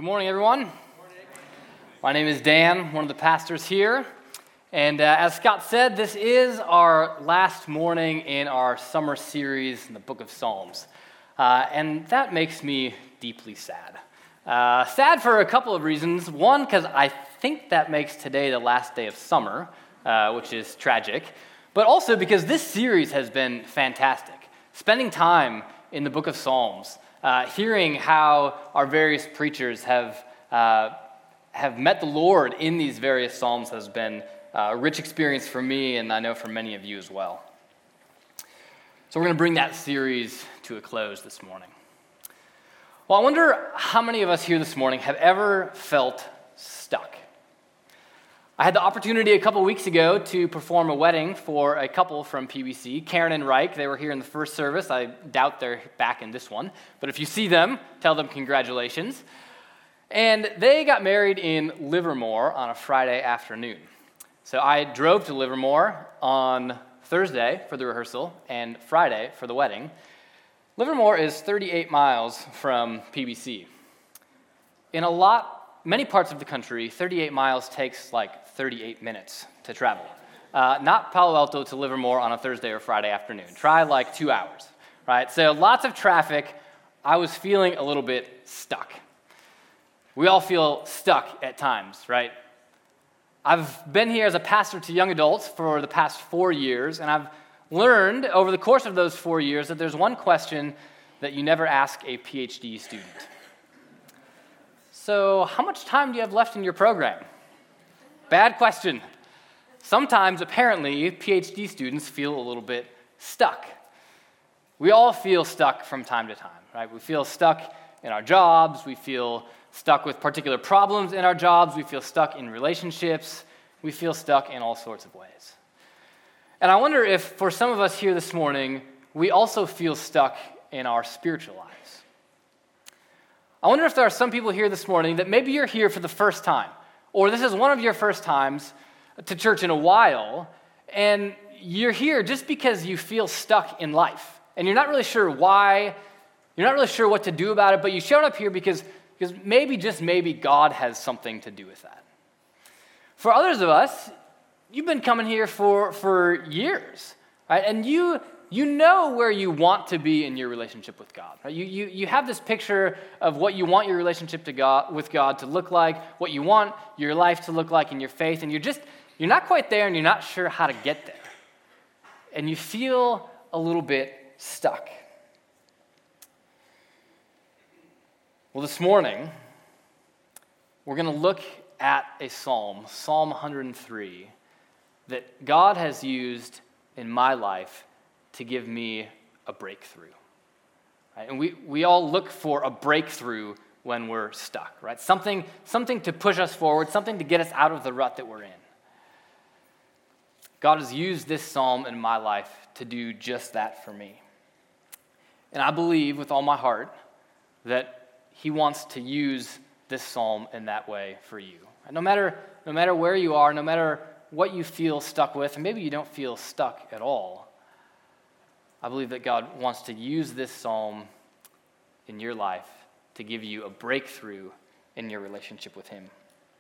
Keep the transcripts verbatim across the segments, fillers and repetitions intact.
Good morning, everyone. Good morning. My name is Dan, one of the pastors here. And uh, as Scott said, this is our last morning in our summer series in the book of Psalms. Uh, and that makes me deeply sad. Uh, sad for a couple of reasons. One, because I think that makes today the last day of summer, uh, which is tragic. But also because this series has been fantastic. Spending time in the book of Psalms, uh, hearing how our various preachers have uh, have met the Lord in these various Psalms has been uh, a rich experience for me, and I know for many of you as well. So we're going to bring that series to a close this morning. Well, I wonder how many of us here this morning have ever felt stuck. I had the opportunity a couple weeks ago to perform a wedding for a couple from P B C, Karen and Reich. They were here in the first service. I doubt they're back in this one. But if you see them, tell them congratulations. And they got married in Livermore on a Friday afternoon. So I drove to Livermore on Thursday for the rehearsal and Friday for the wedding. Livermore is thirty-eight miles from P B C. In a lot, many parts of the country, thirty-eight miles takes like thirty-eight minutes to travel. Uh, not Palo Alto to Livermore on a Thursday or Friday afternoon. Try like two hours, right? So lots of traffic. I was feeling a little bit stuck. We all feel stuck at times, right? I've been here as a pastor to young adults for the past four years, and I've learned over the course of those four years that there's one question that you never ask a P H D student. So, how much time do you have left in your program? Bad question. Sometimes, apparently, P H D students feel a little bit stuck. We all feel stuck from time to time, right? We feel stuck in our jobs. We feel stuck with particular problems in our jobs. We feel stuck in relationships. We feel stuck in all sorts of ways. And I wonder if, for some of us here this morning, we also feel stuck in our spiritual lives. I wonder if there are some people here this morning that maybe you're here for the first time, or this is one of your first times to church in a while, and you're here just because you feel stuck in life, and you're not really sure why, you're not really sure what to do about it, but you showed up here because, because maybe, just maybe, God has something to do with that. For others of us, you've been coming here for, for years, right? And you you know where you want to be in your relationship with God. Right? You, you, you have this picture of what you want your relationship to God, with God to look like, what you want your life to look like in your faith, and you're just, you're not quite there and you're not sure how to get there. And you feel a little bit stuck. Well, this morning, we're going to look at a psalm, Psalm one hundred three, that God has used in my life to give me a breakthrough. Right? And we, we all look for a breakthrough when we're stuck, right? Something, something to push us forward, something to get us out of the rut that we're in. God has used this psalm in my life to do just that for me. And I believe with all my heart that he wants to use this psalm in that way for you. And no matter, no matter where you are, no matter what you feel stuck with, and maybe you don't feel stuck at all, I believe that God wants to use this psalm in your life to give you a breakthrough in your relationship with him.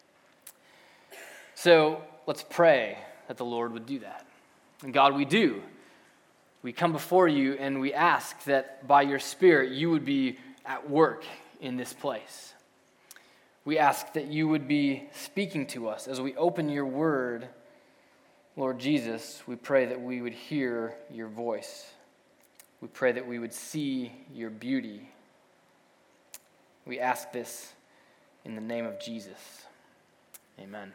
So let's pray that the Lord would do that. And God, we do. We come before you and we ask that by your Spirit you would be at work in this place. We ask that you would be speaking to us as we open your word. Lord Jesus, we pray that we would hear your voice. We pray that we would see your beauty. We ask this in the name of Jesus. Amen.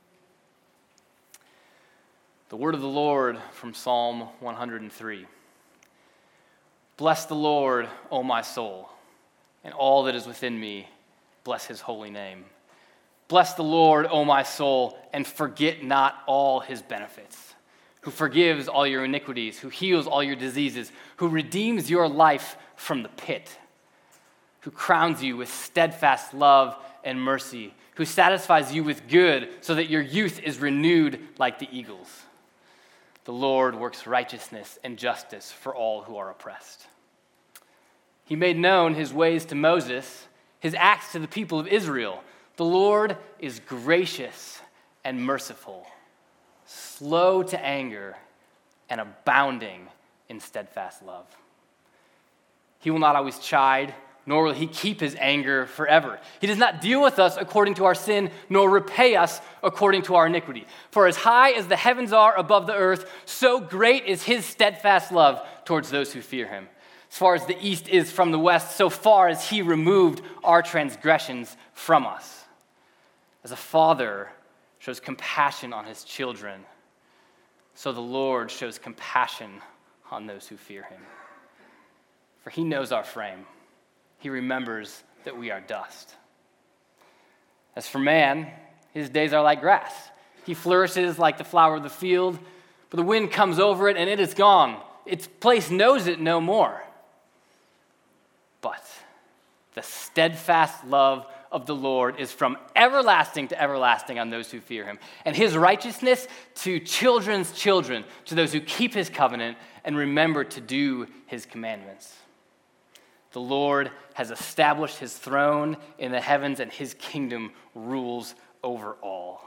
The word of the Lord from Psalm one hundred three. Bless the Lord, O my soul, and all that is within me, bless his holy name. Bless the Lord, O my soul, and forget not all his benefits, who forgives all your iniquities, who heals all your diseases, who redeems your life from the pit, who crowns you with steadfast love and mercy, who satisfies you with good so that your youth is renewed like the eagles. The Lord works righteousness and justice for all who are oppressed. He made known his ways to Moses, his acts to the people of Israel. The Lord is gracious and merciful, slow to anger, and abounding in steadfast love. He will not always chide, nor will he keep his anger forever. He does not deal with us according to our sin, nor repay us according to our iniquity. For as high as the heavens are above the earth, so great is his steadfast love towards those who fear him. As far as the east is from the west, so far as he removed our transgressions from us. As a father shows compassion on his children, so the Lord shows compassion on those who fear him. For he knows our frame. He remembers that we are dust. As for man, his days are like grass. He flourishes like the flower of the field, but the wind comes over it and it is gone. Its place knows it no more. But the steadfast love of the Lord is from everlasting to everlasting on those who fear him, and his righteousness to children's children, to those who keep his covenant and remember to do his commandments. The Lord has established his throne in the heavens, and his kingdom rules over all.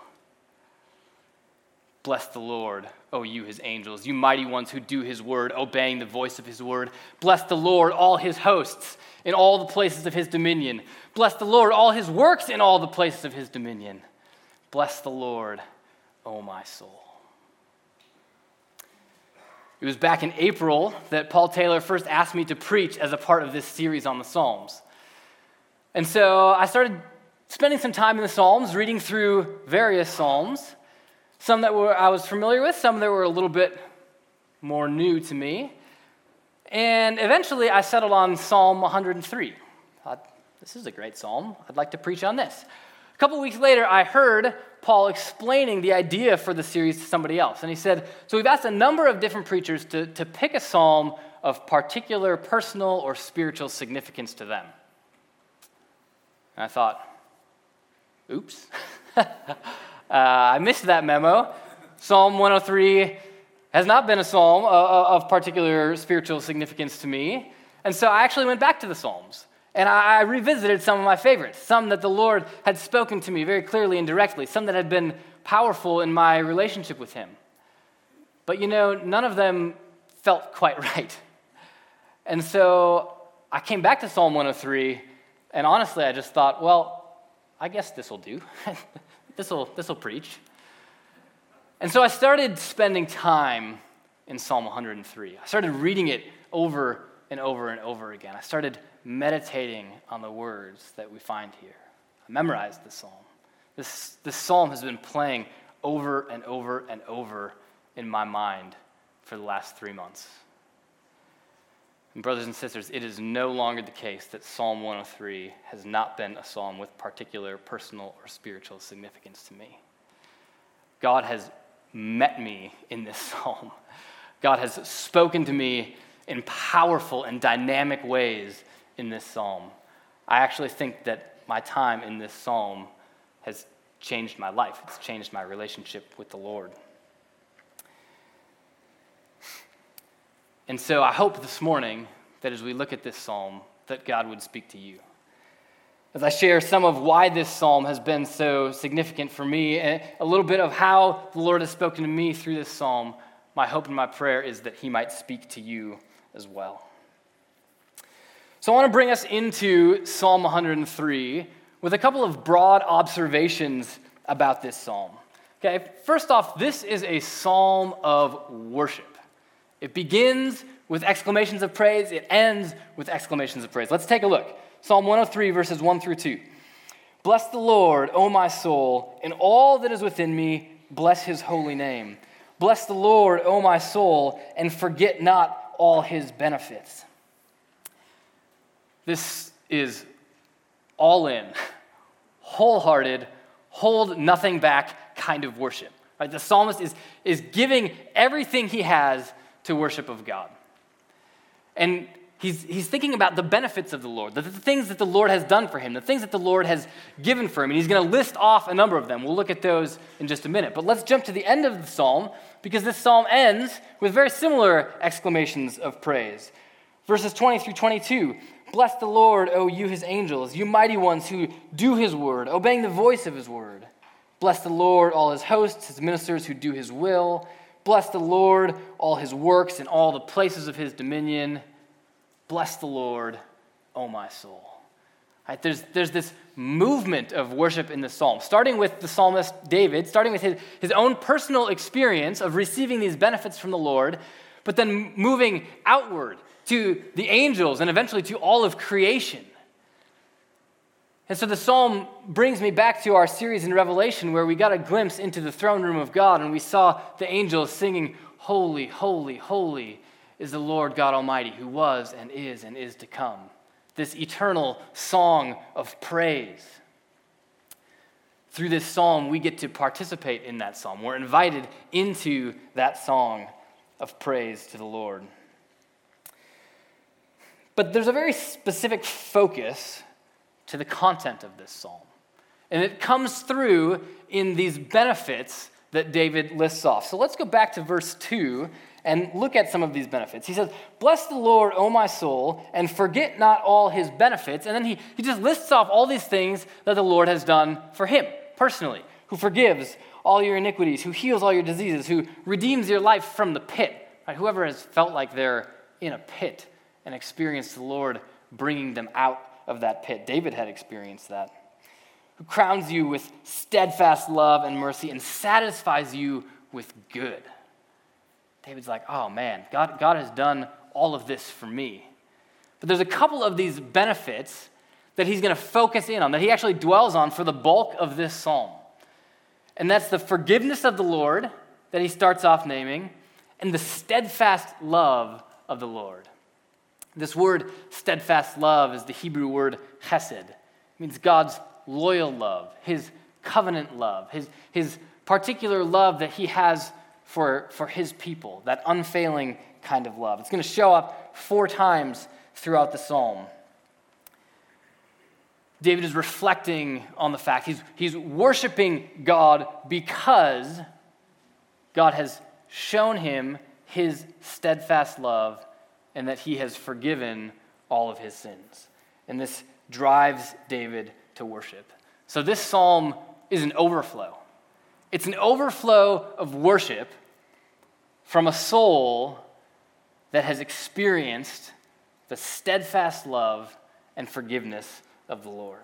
Bless the Lord, O you his angels, you mighty ones who do his word, obeying the voice of his word. Bless the Lord, all his hosts, in all the places of his dominion. Bless the Lord, all his works in all the places of his dominion. Bless the Lord, O my soul. It was back in April that Paul Taylor first asked me to preach as a part of this series on the Psalms. And so I started spending some time in the Psalms, reading through various Psalms, some that were I was familiar with, some that were a little bit more new to me. And eventually I settled on Psalm one hundred three. I thought, this is a great psalm. I'd like to preach on this. A couple weeks later, I heard Paul explaining the idea for the series to somebody else. And he said, so we've asked a number of different preachers to, to pick a psalm of particular personal or spiritual significance to them. And I thought, oops. uh, I missed that memo. Psalm one oh three has not been a psalm of particular spiritual significance to me. And so I actually went back to the Psalms. And I revisited some of my favorites, some that the Lord had spoken to me very clearly and directly, some that had been powerful in my relationship with him. But you know, none of them felt quite right. And so I came back to Psalm one oh three, and honestly, I just thought, well, I guess this will do. this will this will preach. And so I started spending time in Psalm one hundred three. I started reading it over and over and over again. I started meditating on the words that we find here. I memorized the psalm. This, this psalm has been playing over and over and over in my mind for the last three months. And brothers and sisters, it is no longer the case that Psalm one oh three has not been a psalm with particular personal or spiritual significance to me. God has met me in this psalm. God has spoken to me in powerful and dynamic ways in this psalm. I actually think that my time in this psalm has changed my life. It's changed my relationship with the Lord. And so I hope this morning that as we look at this psalm, that God would speak to you. As I share some of why this psalm has been so significant for me, and a little bit of how the Lord has spoken to me through this psalm, my hope and my prayer is that he might speak to you as well. So I want to bring us into Psalm one hundred three with a couple of broad observations about this psalm. Okay, first off, this is a psalm of worship. It begins with exclamations of praise. It ends with exclamations of praise. Let's take a look. Psalm one oh three, verses one through two. Bless the Lord, O my soul, and all that is within me, bless his holy name. Bless the Lord, O my soul, and forget not all his benefits. This is all in, wholehearted, hold nothing back kind of worship. Right? The psalmist is, is giving everything he has to worship of God. And he's, he's thinking about the benefits of the Lord, the, the things that the Lord has done for him, the things that the Lord has given for him. And he's going to list off a number of them. We'll look at those in just a minute. But let's jump to the end of the psalm, because this psalm ends with very similar exclamations of praise. Verses twenty through twenty-two. Bless the Lord, O you his angels, you mighty ones who do his word, obeying the voice of his word. Bless the Lord, all his hosts, his ministers who do his will. Bless the Lord, all his works and all the places of his dominion. Bless the Lord, O my soul. Right, there's, there's this movement of worship in the psalm, starting with the psalmist David, starting with his, his own personal experience of receiving these benefits from the Lord, but then moving outward to the angels and eventually to all of creation. And so the psalm brings me back to our series in Revelation where we got a glimpse into the throne room of God and we saw the angels singing, "Holy, holy, holy is the Lord God Almighty, who was and is and is to come." This eternal song of praise. Through this psalm, we get to participate in that psalm. We're invited into that song of praise to the Lord. But there's a very specific focus to the content of this psalm. And it comes through in these benefits that David lists off. So let's go back to verse two and look at some of these benefits. He says, "Bless the Lord, O my soul, and forget not all his benefits." And then he, he just lists off all these things that the Lord has done for him personally, who forgives all your iniquities, who heals all your diseases, who redeems your life from the pit. Right? Whoever has felt like they're in a pit and experienced the Lord bringing them out of that pit. David had experienced that. Who crowns you with steadfast love and mercy and satisfies you with good. David's like, oh man, God, God has done all of this for me. But there's a couple of these benefits that he's going to focus in on, that he actually dwells on for the bulk of this psalm. And that's the forgiveness of the Lord that he starts off naming, and the steadfast love of the Lord. This word steadfast love is the Hebrew word chesed. It means God's loyal love, his covenant love, his, his particular love that he has for, for his people, that unfailing kind of love. It's going to show up four times throughout the psalm. David is reflecting on the fact he's, he's worshiping God because God has shown him his steadfast love and that he has forgiven all of his sins. And this drives David to worship. So this psalm is an overflow. It's an overflow of worship from a soul that has experienced the steadfast love and forgiveness of the Lord.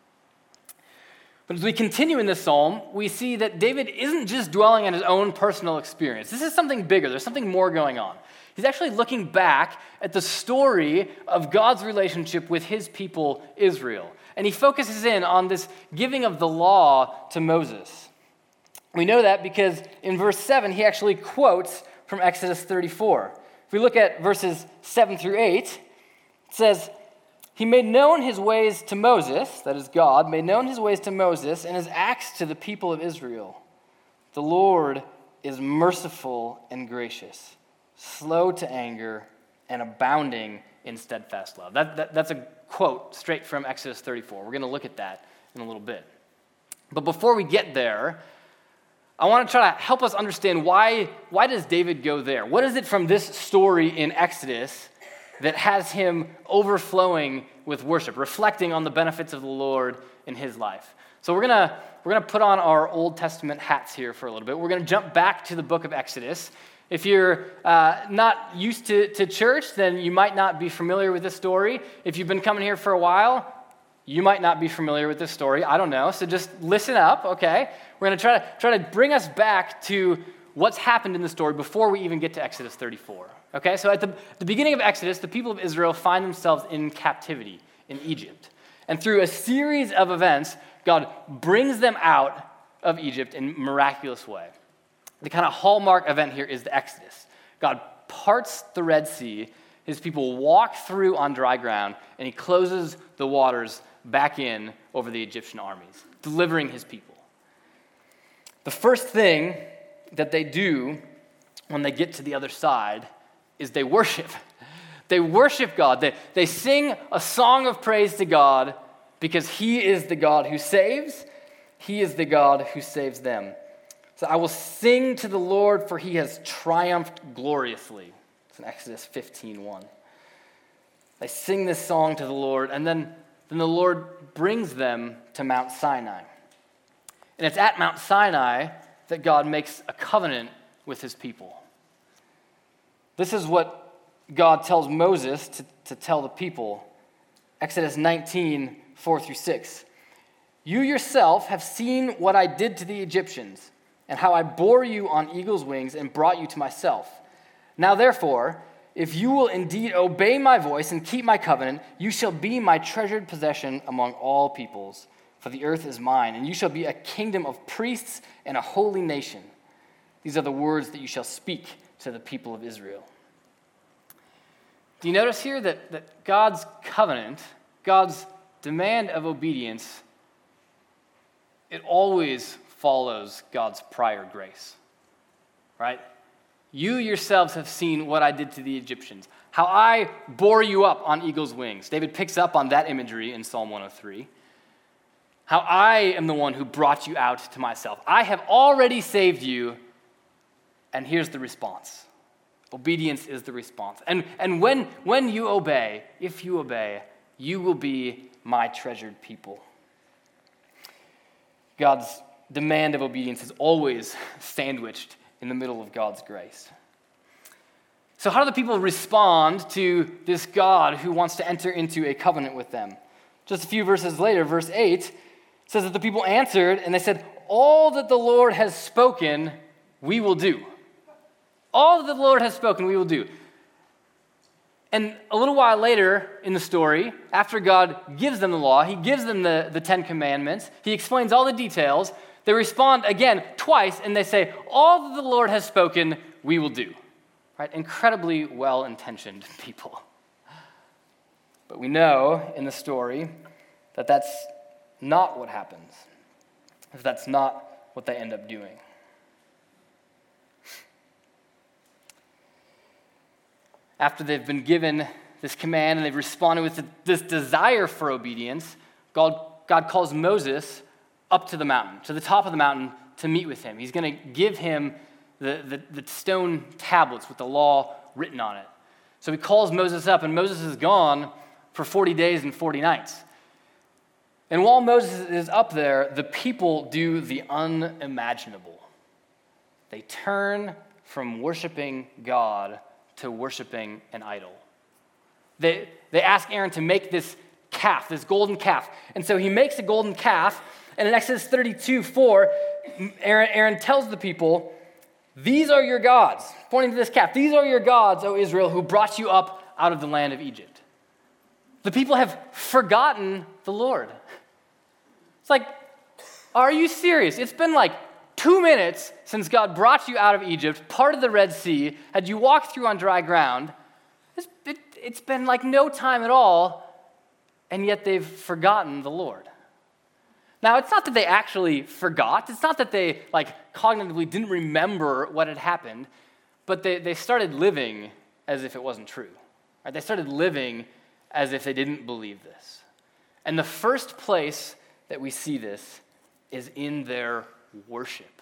But as we continue in this psalm, we see that David isn't just dwelling on his own personal experience. This is something bigger. There's something more going on. He's actually looking back at the story of God's relationship with his people, Israel. And he focuses in on this giving of the law to Moses. We know that because in verse seven, he actually quotes from Exodus thirty-four. If we look at verses seven through eight, it says, "He made known his ways to Moses," that is God, "made known his ways to Moses and his acts to the people of Israel. The Lord is merciful and gracious, slow to anger, and abounding in steadfast love." That, that, that's a quote straight from Exodus thirty-four. We're going to look at that in a little bit. But before we get there, I want to try to help us understand why, why does David go there? What is it from this story in Exodus that has him overflowing with worship, reflecting on the benefits of the Lord in his life? So we're going to we're going to put on our Old Testament hats here for a little bit. We're going to jump back to the book of Exodus. If you're uh, not used to, to church, then you might not be familiar with this story. If you've been coming here for a while, you might not be familiar with this story. I don't know. So just listen up, okay? We're going to try to try to bring us back to what's happened in the story before we even get to Exodus thirty-four. Okay? So at the, the beginning of Exodus, the people of Israel find themselves in captivity in Egypt. And through a series of events, God brings them out of Egypt in a miraculous way. The kind of hallmark event here is the Exodus. God parts the Red Sea, his people walk through on dry ground, and he closes the waters back in over the Egyptian armies, delivering his people. The first thing that they do when they get to the other side is they worship. They worship God. They, they sing a song of praise to God because he is the God who saves. He is the God who saves them. So I will sing to the Lord, for he has triumphed gloriously. It's in Exodus fifteen one. They sing this song to the Lord, and then, then the Lord brings them to Mount Sinai. And it's at Mount Sinai that God makes a covenant with his people. This is what God tells Moses to, to tell the people. Exodus nineteen, four through six. You yourself have seen what I did to the Egyptians, and how I bore you on eagle's wings and brought you to myself. Now therefore, if you will indeed obey my voice and keep my covenant, you shall be my treasured possession among all peoples, for the earth is mine, and you shall be a kingdom of priests and a holy nation. These are the words that you shall speak to the people of Israel. Do you notice here that, that God's covenant, God's demand of obedience, it always follows God's prior grace, right? You yourselves have seen what I did to the Egyptians, how I bore you up on eagle's wings. David picks up on that imagery in Psalm one oh three. How I am the one who brought you out to myself. I have already saved you, and here's the response. Obedience is the response. And, and when, when you obey, if you obey, you will be my treasured people. God's demand of obedience is always sandwiched in the middle of God's grace. So how do the people respond to this God who wants to enter into a covenant with them? Just a few verses later, verse eight, says that the people answered and they said, all that the Lord has spoken, we will do. All that the Lord has spoken, we will do. And a little while later in the story, after God gives them the law, he gives them the, the Ten Commandments, he explains all the details, they respond again twice, and they say, all that the Lord has spoken, we will do. Right? Incredibly well-intentioned people. But we know in the story that that's not what happens. That that's not what they end up doing. After they've been given this command and they've responded with this desire for obedience, God, God calls Moses up to the mountain, to the top of the mountain, to meet with him. He's going to give him the, the, the stone tablets with the law written on it. So he calls Moses up, and Moses is gone for forty days and forty nights. And while Moses is up there, the people do the unimaginable. They turn from worshiping God to worshiping an idol. They, they ask Aaron to make this calf, this golden calf. And so he makes a golden calf, and in Exodus thirty-two, four, Aaron, Aaron tells the people, these are your gods, pointing to this calf. These are your gods, O Israel, who brought you up out of the land of Egypt. The people have forgotten the Lord. It's like, are you serious? It's been like two minutes since God brought you out of Egypt, part of the Red Sea, had you walked through on dry ground. It's, it, it's been like no time at all, and yet they've forgotten the Lord. Now, it's not that they actually forgot. It's not that they, like, cognitively didn't remember what had happened, but they, they started living as if it wasn't true. Right? They started living as if they didn't believe this. And the first place that we see this is in their worship.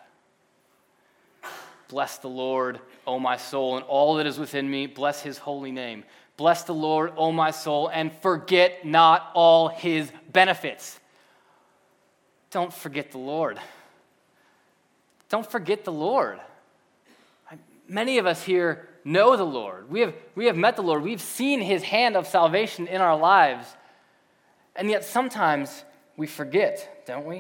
Bless the Lord, O my soul, and all that is within me. Bless his holy name. Bless the Lord, O my soul, and forget not all his benefits. Don't forget the Lord. Don't forget the Lord. Many of us here know the Lord. We have, we have met the Lord. We've seen his hand of salvation in our lives. And yet sometimes we forget, don't we?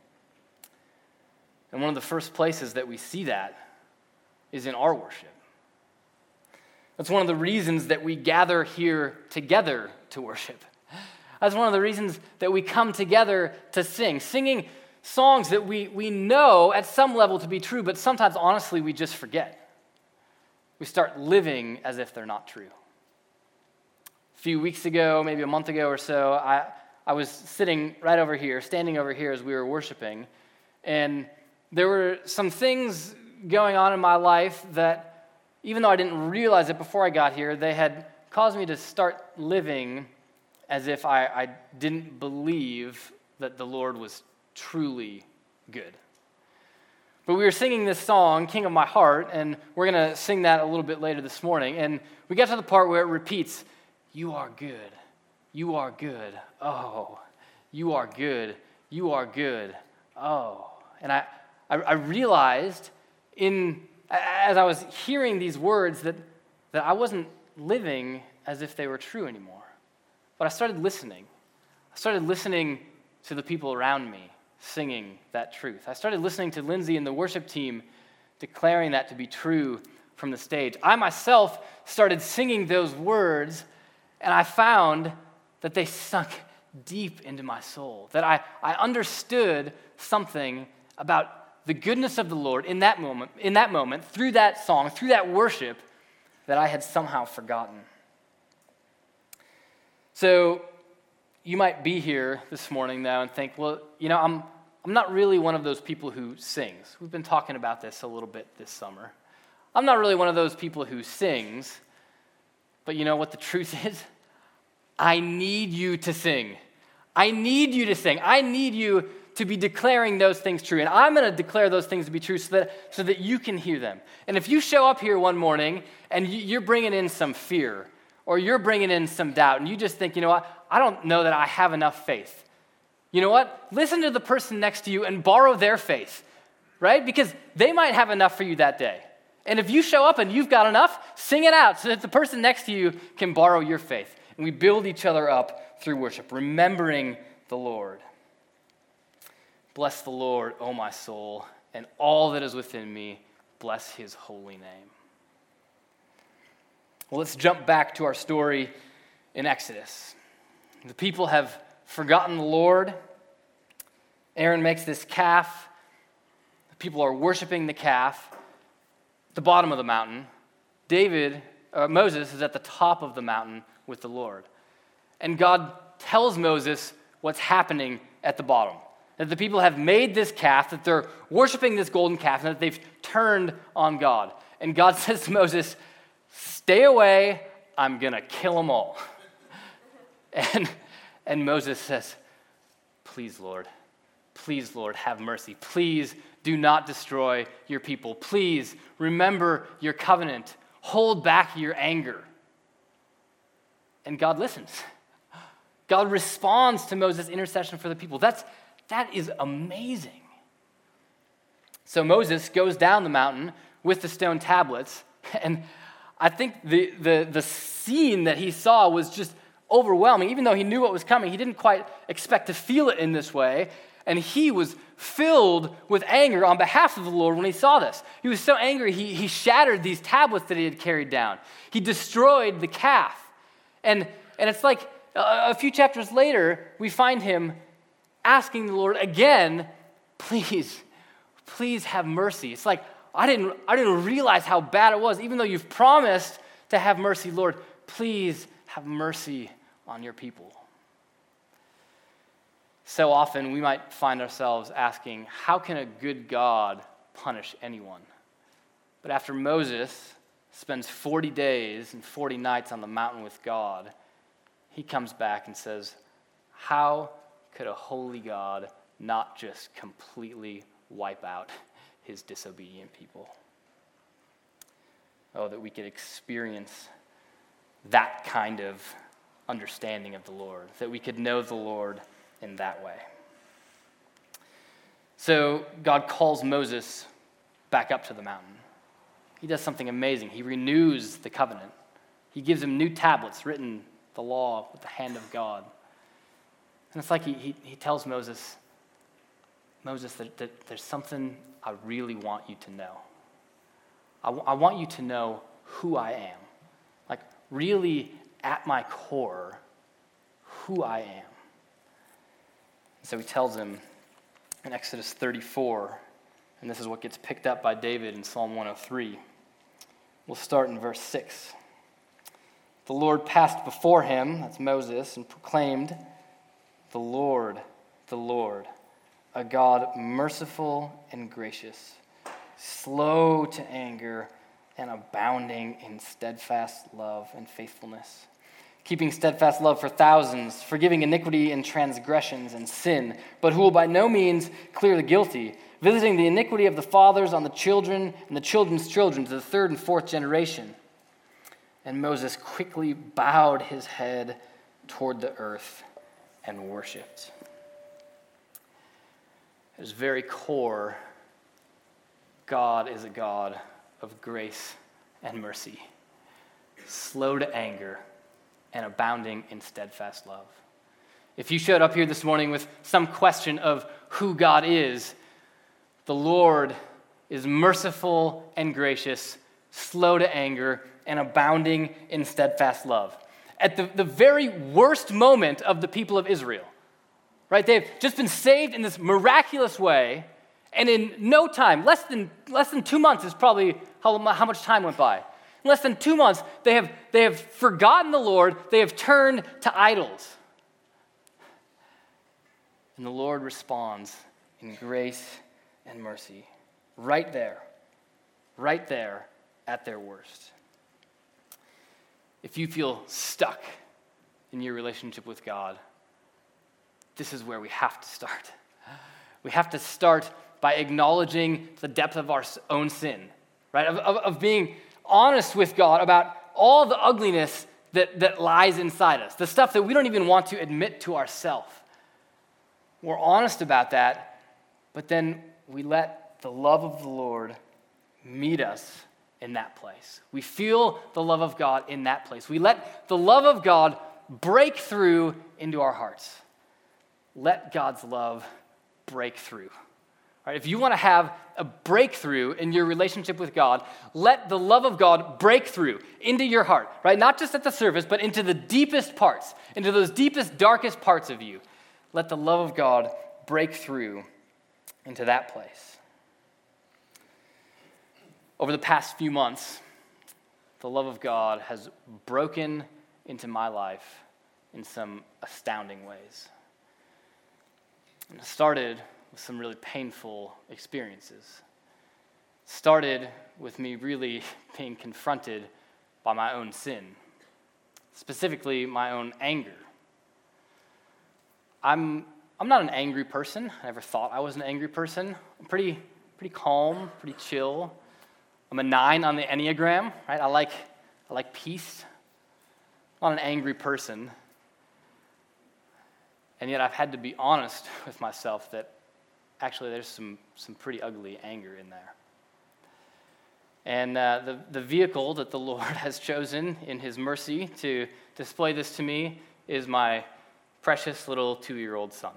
And one of the first places that we see that is in our worship. That's one of the reasons that we gather here together to worship. That's one of the reasons that we come together to sing. Singing songs that we, we know at some level to be true, but sometimes, honestly, we just forget. We start living as if they're not true. A few weeks ago, maybe a month ago or so, I, I was sitting right over here, standing over here as we were worshiping, and there were some things going on in my life that, even though I didn't realize it before I got here, they had caused me to start living as if I, I didn't believe that the Lord was truly good. But we were singing this song, King of My Heart, and we're going to sing that a little bit later this morning. And we got to the part where it repeats, you are good. You are good. Oh, you are good. You are good. Oh. And I, I, I realized in as I was hearing these words that, that I wasn't living as if they were true anymore. But I started listening. I started listening to the people around me singing that truth. I started listening to Lindsay and the worship team declaring that to be true from the stage. I myself started singing those words, and I found that they sunk deep into my soul, that I, I understood something about the goodness of the Lord in that moment, in that moment, through that song, through that worship, that I had somehow forgotten. So you might be here this morning now and think, well, you know, I'm I'm not really one of those people who sings. We've been talking about this a little bit this summer. I'm not really one of those people who sings, but you know what the truth is? I need you to sing. I need you to sing. I need you to be declaring those things true. And I'm going to declare those things to be true so that, so that you can hear them. And if you show up here one morning and you're bringing in some fear or you're bringing in some doubt and you just think, you know what, I don't know that I have enough faith. You know what? Listen to the person next to you and borrow their faith, right? Because they might have enough for you that day. And if you show up and you've got enough, sing it out so that the person next to you can borrow your faith. And we build each other up through worship, remembering the Lord. Bless the Lord, O my soul, and all that is within me, bless his holy name. Well, let's jump back to our story in Exodus. The people have forgotten the Lord. Aaron makes this calf. The people are worshiping the calf at the bottom of the mountain. David, uh, Moses is at the top of the mountain with the Lord. And God tells Moses what's happening at the bottom. That the people have made this calf, that they're worshiping this golden calf, and that they've turned on God. And God says to Moses, stay away, I'm going to kill them all. And, and Moses says, please, Lord, please, Lord, have mercy. Please do not destroy your people. Please remember your covenant. Hold back your anger. And God listens. God responds to Moses' intercession for the people. That's That is amazing. So Moses goes down the mountain with the stone tablets, and I think the, the, the scene that he saw was just overwhelming. Even though he knew what was coming, he didn't quite expect to feel it in this way, and he was filled with anger on behalf of the Lord when he saw this. He was so angry, he, he shattered these tablets that he had carried down. He destroyed the calf. And, and it's like a, a few chapters later, we find him asking the Lord again, please, please have mercy. It's like, I didn't, I didn't realize how bad it was. Even though you've promised to have mercy, Lord, please have mercy on your people. So often we might find ourselves asking, how can a good God punish anyone? But after Moses spends forty days and forty nights on the mountain with God, he comes back and says, how could a holy God not just completely wipe out his disobedient people? Oh, that we could experience that kind of understanding of the Lord, that we could know the Lord in that way. So God calls Moses back up to the mountain. He does something amazing. He renews the covenant. He gives him new tablets written, the law, with the hand of God. And it's like he, he, he tells Moses, Moses, that, that there's something I really want you to know. I, I want you to know who I am. Like, really, at my core, who I am. So he tells him in Exodus thirty-four, and this is what gets picked up by David in Psalm one oh three. We'll start in verse six. The Lord passed before him, that's Moses, and proclaimed, the Lord, the Lord, a God merciful and gracious, slow to anger, and abounding in steadfast love and faithfulness, keeping steadfast love for thousands, forgiving iniquity and transgressions and sin, but who will by no means clear the guilty, visiting the iniquity of the fathers on the children and the children's children to the third and fourth generation. And Moses quickly bowed his head toward the earth and worshiped. At his very core, God is a God of grace and mercy, slow to anger and abounding in steadfast love. If you showed up here this morning with some question of who God is, the Lord is merciful and gracious, slow to anger, and abounding in steadfast love. At the, the very worst moment of the people of Israel, right? They've just been saved in this miraculous way, and in no time, less than less than two months is probably how, how much time went by. In less than two months, they have, they have forgotten the Lord, they have turned to idols. And the Lord responds in grace and mercy, right there, right there at their worst. If you feel stuck in your relationship with God, this is where we have to start. We have to start by acknowledging the depth of our own sin, right? Of, of, of being honest with God about all the ugliness that, that lies inside us, the stuff that we don't even want to admit to ourselves. We're honest about that, but then we let the love of the Lord meet us in that place. We feel the love of God in that place. We let the love of God break through into our hearts. Let God's love break through. All right, if you want to have a breakthrough in your relationship with God, let the love of God break through into your heart, right? Not just at the surface, but into the deepest parts, into those deepest, darkest parts of you. Let the love of God break through into that place. Over the past few months, the love of God has broken into my life in some astounding ways. And it started with some really painful experiences. It started with me really being confronted by my own sin, specifically my own anger. I'm I'm not an angry person. I never thought I was an angry person. I'm pretty pretty calm, pretty chill. I'm a nine on the Enneagram, right? I like I like peace. I'm not an angry person. And yet I've had to be honest with myself that actually there's some some pretty ugly anger in there. And uh, the, the vehicle that the Lord has chosen in his mercy to display this to me is my precious little two-year-old son.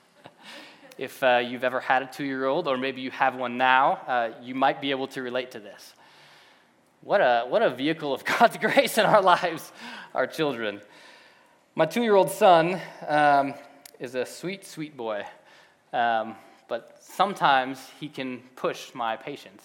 If uh, you've ever had a two-year-old, or maybe you have one now, uh, you might be able to relate to this. What a what a vehicle of God's grace in our lives, our children. My two-year-old son um, is a sweet, sweet boy, um, but sometimes he can push my patience.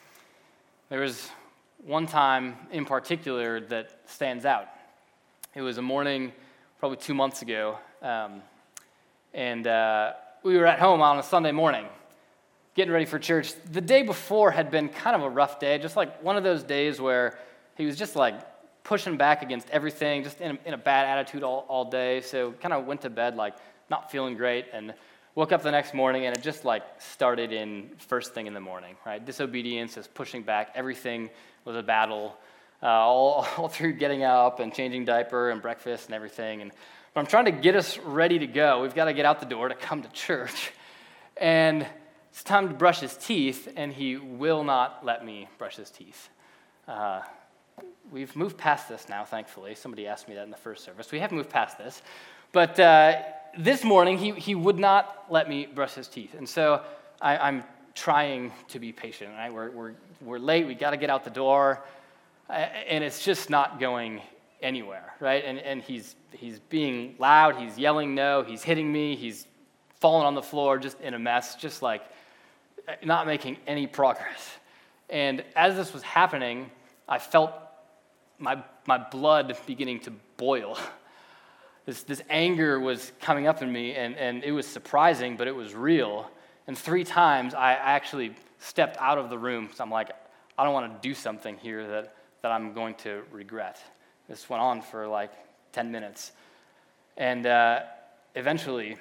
There was one time in particular that stands out. It was a morning, probably two months ago, um, and uh, we were at home on a Sunday morning, getting ready for church. The day before had been kind of a rough day, just like one of those days where he was just like pushing back against everything, just in a, in a bad attitude all, all day. So kind of went to bed like not feeling great, and woke up the next morning, and it just like started in first thing in the morning, right? Disobedience, just pushing back. Everything was a battle, uh, all, all through getting up and changing diaper and breakfast and everything. And but I'm trying to get us ready to go. We've got to get out the door to come to church. And it's time to brush his teeth, and he will not let me brush his teeth. Uh, we've moved past this now, thankfully. Somebody asked me that in the first service. We have moved past this. But uh, this morning, he, he would not let me brush his teeth. And so I, I'm trying to be patient. Right? We're, we're, we're late. We got to get out the door. Uh, and it's just not going anywhere, right? And and he's he's being loud, he's yelling no, he's hitting me, he's falling on the floor just in a mess, just like not making any progress. And as this was happening, I felt my my blood beginning to boil. This this anger was coming up in me, and, and it was surprising, but it was real. And three times I actually stepped out of the room because I'm like, I don't want to do something here that, that I'm going to regret. This went on for like ten minutes. And uh, eventually,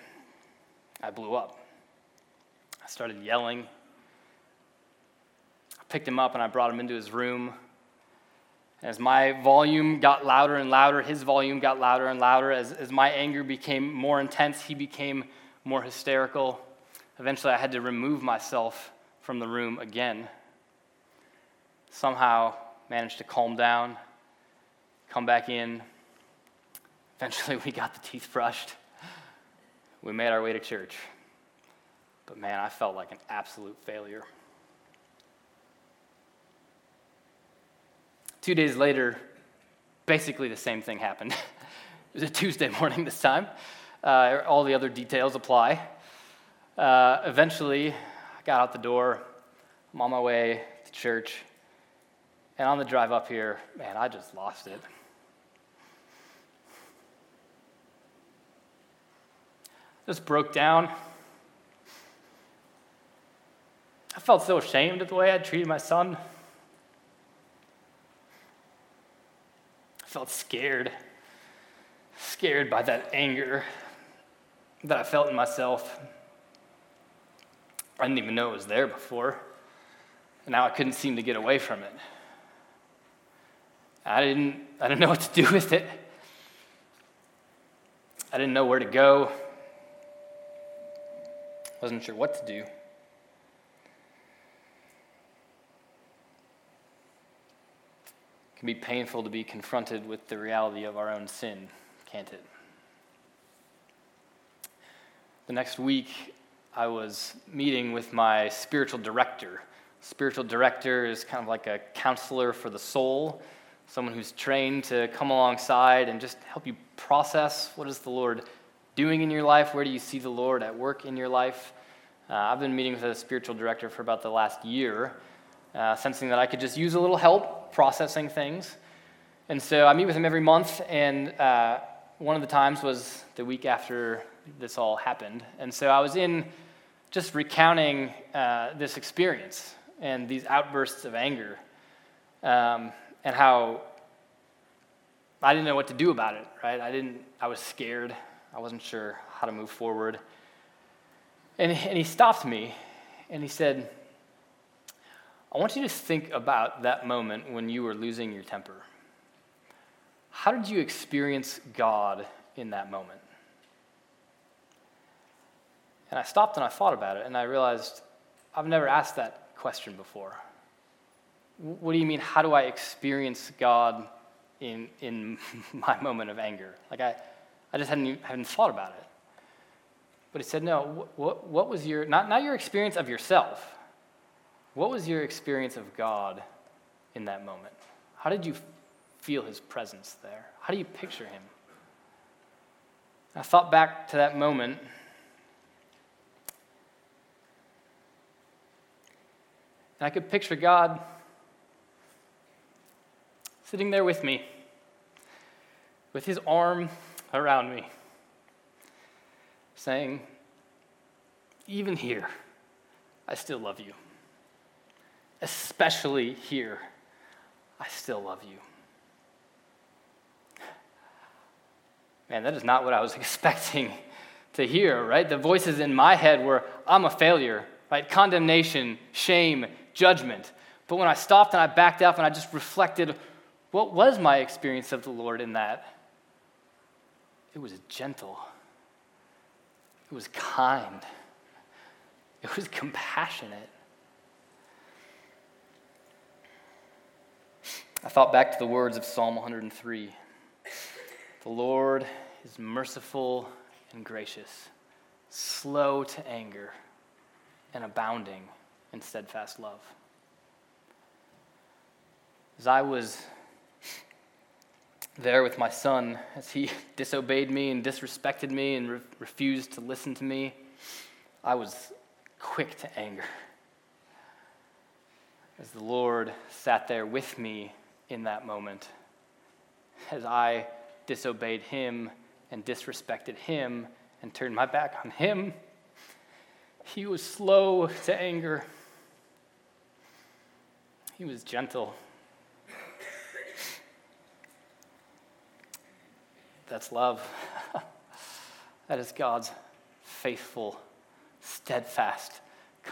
I blew up. I started yelling. I picked him up and I brought him into his room. As my volume got louder and louder, his volume got louder and louder. As, as my anger became more intense, he became more hysterical. Eventually, I had to remove myself from the room again. Somehow, managed to calm down, come back in. Eventually, we got the teeth brushed. We made our way to church. But man, I felt like an absolute failure. Two days later, basically the same thing happened. It was a Tuesday morning this time. Uh, all the other details apply. Uh, eventually, I got out the door. I'm on my way to church. And on the drive up here, man, I just lost it. Just broke down. I felt so ashamed of the way I treated my son. I felt scared, scared by that anger that I felt in myself. I didn't even know it was there before, and now I couldn't seem to get away from it. I didn't, I didn't know what to do with it. I didn't know where to go. Wasn't sure what to do. It can be painful to be confronted with the reality of our own sin, can't it? The next week, I was meeting with my spiritual director. Spiritual director is kind of like a counselor for the soul, someone who's trained to come alongside and just help you process what is the Lord doing in your life, where do you see the Lord at work in your life. Uh, I've been meeting with a spiritual director for about the last year, uh, sensing that I could just use a little help processing things. And so I meet with him every month, and uh, one of the times was the week after this all happened. And so I was in just recounting uh, this experience and these outbursts of anger, um, and how I didn't know what to do about it, right? I didn't, I was scared. I wasn't sure how to move forward. And, and he stopped me, and he said, I want you to think about that moment when you were losing your temper. How did you experience God in that moment? And I stopped and I thought about it, and I realized I've never asked that question before. What do you mean, how do I experience God in in my moment of anger? Like, I, I just hadn't, hadn't thought about it. But he said, no, what, what was your, not, not your experience of yourself, what was your experience of God in that moment? How did you feel his presence there? How do you picture him? I thought back to that moment, and I could picture God sitting there with me, with his arm around me, saying, even here, I still love you. Especially here, I still love you. Man, that is not what I was expecting to hear, right? The voices in my head were, I'm a failure, right? Condemnation, shame, judgment. But when I stopped and I backed up and I just reflected, what was my experience of the Lord in that? It was gentle. It was kind. It was compassionate. I thought back to the words of Psalm one hundred three. The Lord is merciful and gracious, slow to anger, and abounding in steadfast love. As I was there with my son, as he disobeyed me and disrespected me and re- refused to listen to me, I was quick to anger. As the Lord sat there with me in that moment, as I disobeyed him and disrespected him and turned my back on him, he was slow to anger. He was gentle. That's love. That is God's faithful, steadfast,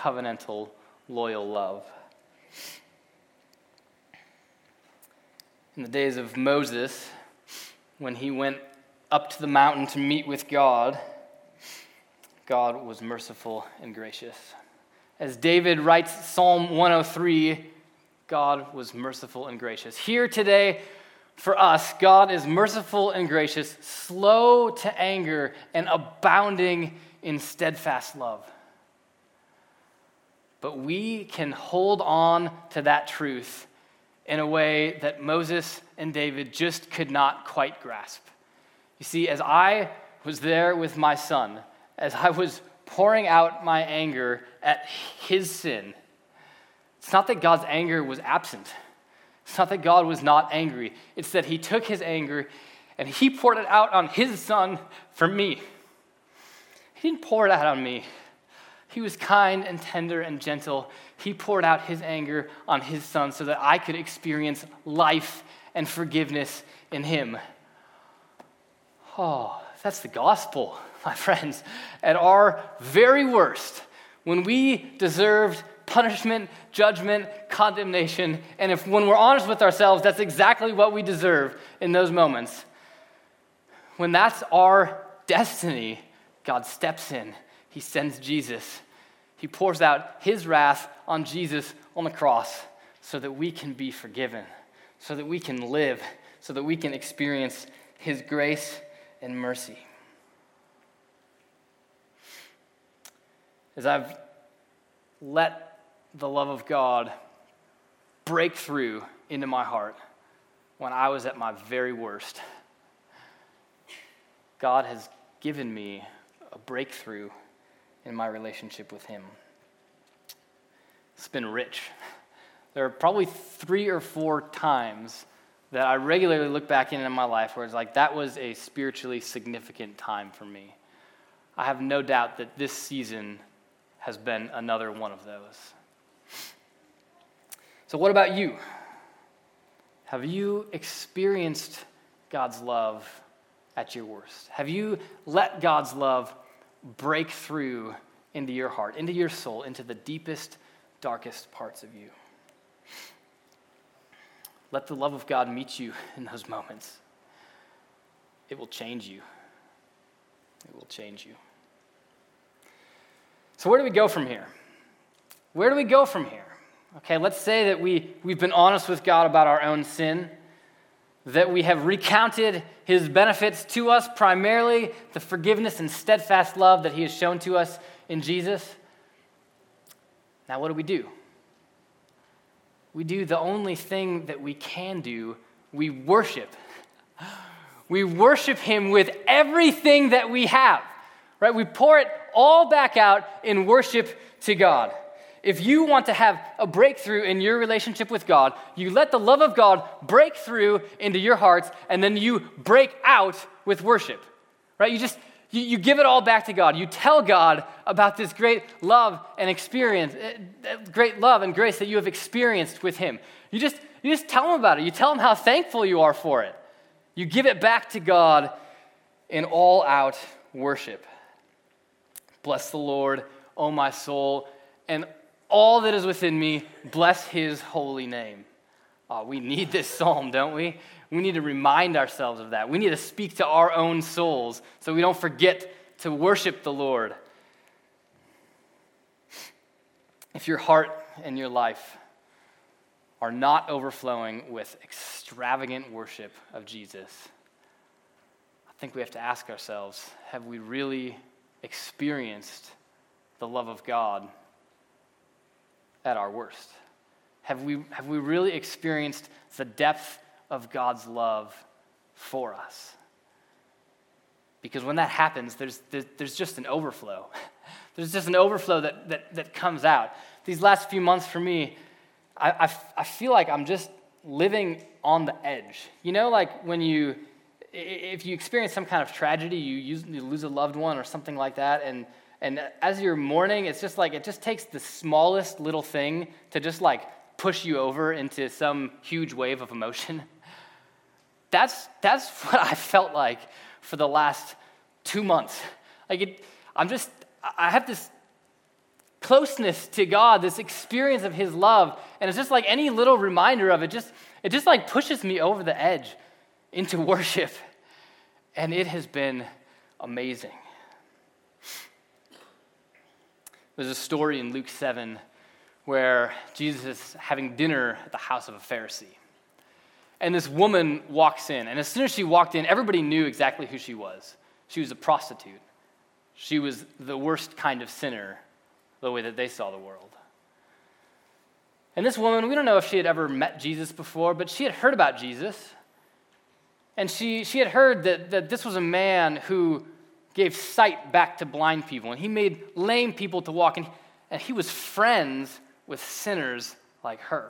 covenantal, loyal love. In the days of Moses, when he went up to the mountain to meet with God, God was merciful and gracious. As David writes Psalm one oh three, God was merciful and gracious. Here today, for us, God is merciful and gracious, slow to anger, and abounding in steadfast love. But we can hold on to that truth in a way that Moses and David just could not quite grasp. You see, as I was there with my son, as I was pouring out my anger at his sin, it's not that God's anger was absent. It's not that God was not angry. It's that he took his anger and he poured it out on his son for me. He didn't pour it out on me. He was kind and tender and gentle. He poured out his anger on his son so that I could experience life and forgiveness in him. Oh, that's the gospel, my friends. At our very worst, when we deserved punishment, judgment, condemnation, and if when we're honest with ourselves, that's exactly what we deserve in those moments. When that's our destiny, God steps in. He sends Jesus. He pours out his wrath on Jesus on the cross so that we can be forgiven, so that we can live, so that we can experience his grace and mercy. As I've let the love of God break through into my heart when I was at my very worst, God has given me a breakthrough in my relationship with him. It's been rich. There are probably three or four times that I regularly look back in in my life where it's like, that was a spiritually significant time for me. I have no doubt that this season has been another one of those. So what about you? Have you experienced God's love at your worst? Have you let God's love break through into your heart, into your soul, into the deepest, darkest parts of you? Let the love of God meet you in those moments. It will change you. It will change you. So where do we go from here? Where do we go from here? Okay, let's say that we, we've been honest with God about our own sin, that we have recounted his benefits to us, primarily the forgiveness and steadfast love that he has shown to us in Jesus. Now what do we do? We do the only thing that we can do. We worship. We worship him with everything that we have, right? We pour it all back out in worship to God. If you want to have a breakthrough in your relationship with God, you let the love of God break through into your hearts, and then you break out with worship, right? You just, you, you give it all back to God. You tell God about this great love and experience, great love and grace that you have experienced with him. You just, you just tell him about it. You tell him how thankful you are for it. You give it back to God in all-out worship. Bless the Lord, O my soul, and all that is within me, bless his holy name. Oh, we need this psalm, don't we? We need to remind ourselves of that. We need to speak to our own souls so we don't forget to worship the Lord. If your heart and your life are not overflowing with extravagant worship of Jesus, I think we have to ask ourselves, have we really experienced the love of God at our worst? Have we, have we really experienced the depth of God's love for us? Because when that happens, there's, there's, there's just an overflow. There's just an overflow that, that, that comes out. These last few months for me, I, I, I feel like I'm just living on the edge. You know, like when you, if you experience some kind of tragedy, you, use, you lose a loved one or something like that, and And as you're mourning, it's just like, it just takes the smallest little thing to just like push you over into some huge wave of emotion. That's that's what I felt like for the last two months. Like it, I'm just, I have this closeness to God, this experience of his love, and it's just like any little reminder of it just, It just like pushes me over the edge into worship, and it has been amazing. There's a story in Luke seven where Jesus is having dinner at the house of a Pharisee. And this woman walks in, and as soon as she walked in, everybody knew exactly who she was. She was a prostitute. She was the worst kind of sinner, the way that they saw the world. And this woman, we don't know if she had ever met Jesus before, but she had heard about Jesus. And she, she had heard that, that this was a man who gave sight back to blind people, and he made lame people to walk, and, and he was friends with sinners like her.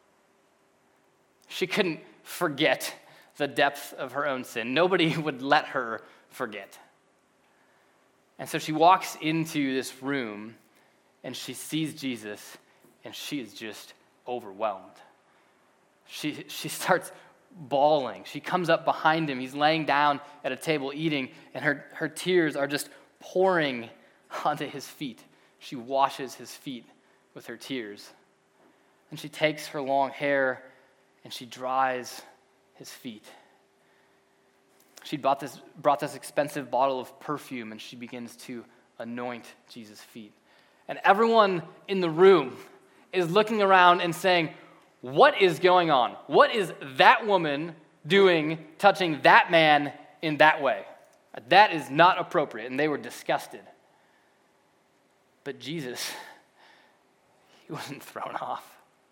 She couldn't forget the depth of her own sin. Nobody would let her forget. And so she walks into this room, and she sees Jesus, and she is just overwhelmed. She, she starts bawling. She comes up behind him. He's laying down at a table eating, and her, her tears are just pouring onto his feet. She washes his feet with her tears. And she takes her long hair and she dries his feet. She brought this, brought this expensive bottle of perfume, and she begins to anoint Jesus' feet. And everyone in the room is looking around and saying, what is going on? What is that woman doing, touching that man in that way? That is not appropriate, and they were disgusted. But Jesus, he wasn't thrown off.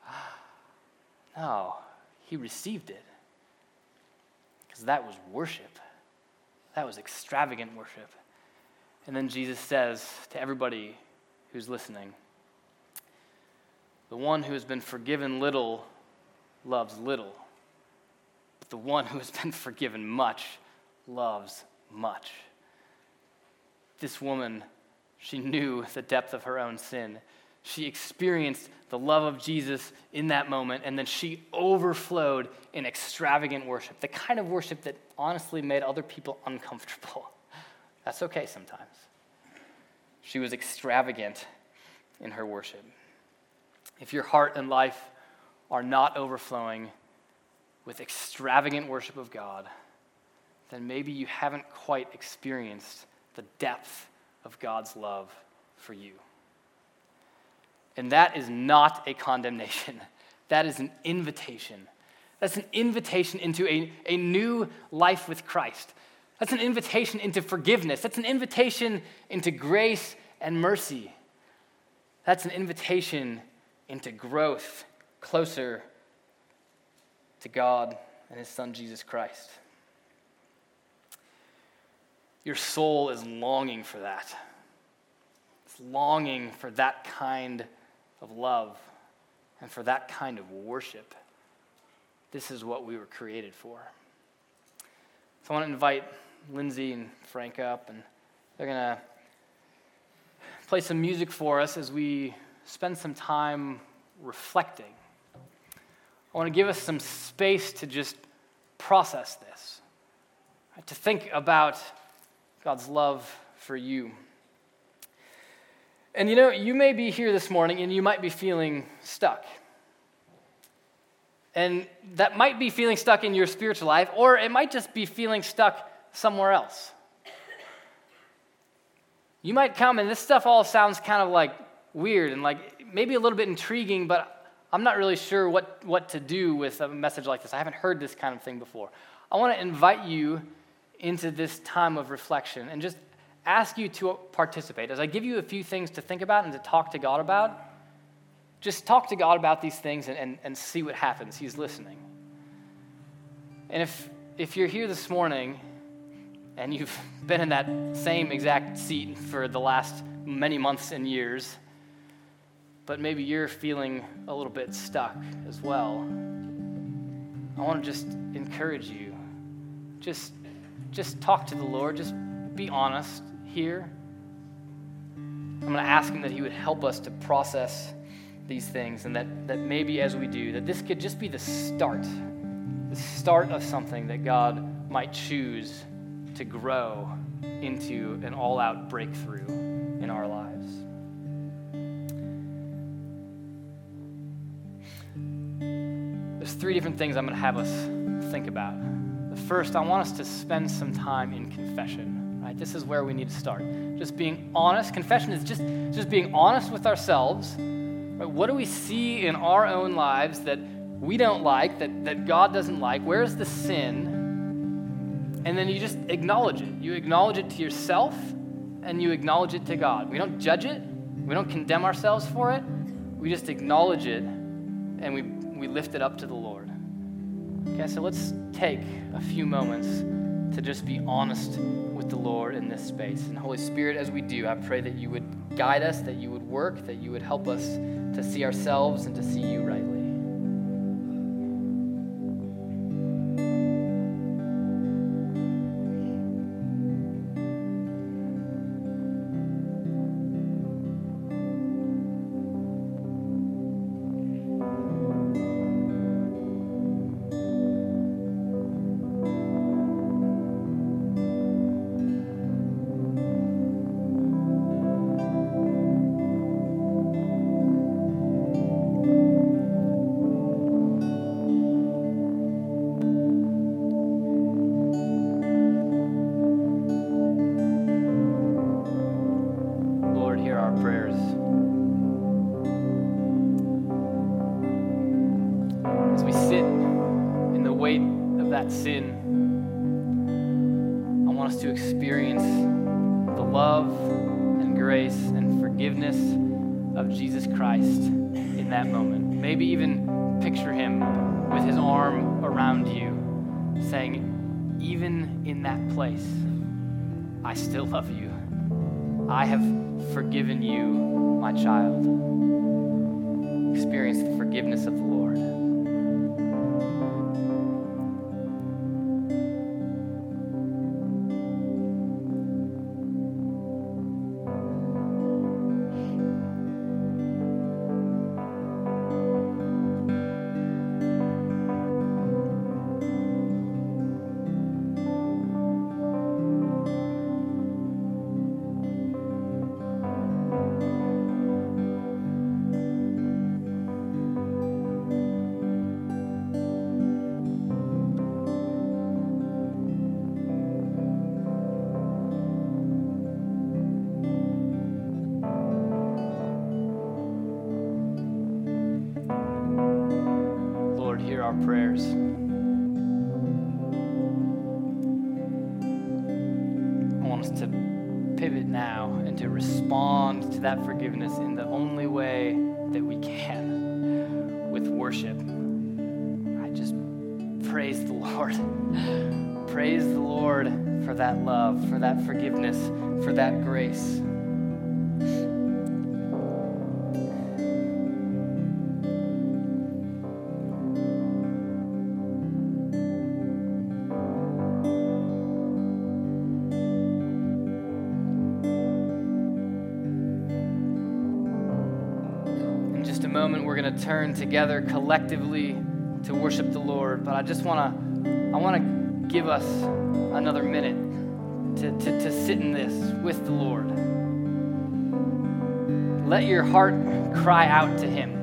No, he received it. Because that was worship. That was extravagant worship. And then Jesus says to everybody who's listening, the one who has been forgiven little loves little, but the one who has been forgiven much loves much. This woman, she knew the depth of her own sin. She experienced the love of Jesus in that moment, and then she overflowed in extravagant worship, the kind of worship that honestly made other people uncomfortable. That's okay sometimes. She was extravagant in her worship. If your heart and life are not overflowing with extravagant worship of God, then maybe you haven't quite experienced the depth of God's love for you. And that is not a condemnation. That is an invitation. That's an invitation into a, a new life with Christ. That's an invitation into forgiveness. That's an invitation into grace and mercy. That's an invitation into growth closer to God and his Son, Jesus Christ. Your soul is longing for that. It's longing for that kind of love and for that kind of worship. This is what we were created for. So I want to invite Lindsay and Frank up, and they're going to play some music for us as we spend some time reflecting. I want to give us some space to just process this, right? To think about God's love for you. And you know, you may be here this morning and you might be feeling stuck. And that might be feeling stuck in your spiritual life, or it might just be feeling stuck somewhere else. You might come and this stuff all sounds kind of like weird and like maybe a little bit intriguing, but I'm not really sure what, what to do with a message like this. I haven't heard this kind of thing before. I want to invite you into this time of reflection and just ask you to participate. As I give you a few things to think about and to talk to God about, just talk to God about these things and, and, and see what happens. He's listening. And if if you're here this morning and you've been in that same exact seat for the last many months and years, but maybe you're feeling a little bit stuck as well, I want to just encourage you. Just, just talk to the Lord. Just be honest here. I'm going to ask him that he would help us to process these things, and that, that maybe as we do, that this could just be the start, the start of something that God might choose to grow into an all-out breakthrough in our lives. There's three different things I'm going to have us think about. The first, I want us to spend some time in confession. Right? This is where we need to start. Just being honest. Confession is just, just being honest with ourselves. Right? What do we see in our own lives that we don't like, that, that God doesn't like? Where's the sin? And then you just acknowledge it. You acknowledge it to yourself, and you acknowledge it to God. We don't judge it. We don't condemn ourselves for it. We just acknowledge it, and we, we lift it up to the Lord. Okay, so let's take a few moments to just be honest with the Lord in this space. And Holy Spirit, as we do, I pray that you would guide us, that you would work, that you would help us to see ourselves and to see you rightly. Sin, I want us to experience the love and grace and forgiveness of Jesus Christ in that moment. Maybe even picture him with his arm around you, saying, even in that place, I still love you. I have forgiven you, my child. Experience the forgiveness of the Lord. Our prayers. I want us to pivot now and to respond to that forgiveness in the only way that we can, with worship. I just praise the Lord. Praise the Lord for that love, for that forgiveness, for that grace. Moment we're going to turn together collectively to worship the Lord, but I just want to I want to give us another minute to, to, to sit in this with the Lord. Let your heart cry out to him.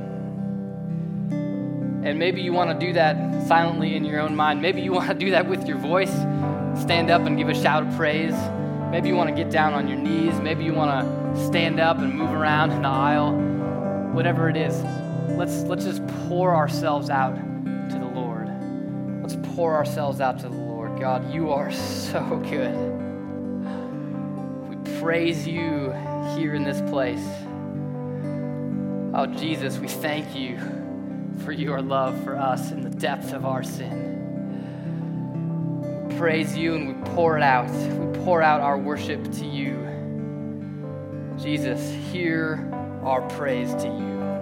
And maybe you want to do that silently in your own mind. Maybe you want to do that with your voice. Stand up and give a shout of praise. Maybe you want to get down on your knees. Maybe you want to stand up and move around in the aisle. Whatever it is, let's let's just pour ourselves out to the Lord. Let's pour ourselves out to the Lord. God, you are so good. We praise you here in this place. Oh, Jesus, we thank you for your love for us in the depth of our sin. We praise you and we pour it out. We pour out our worship to you. Jesus, hear our praise to you.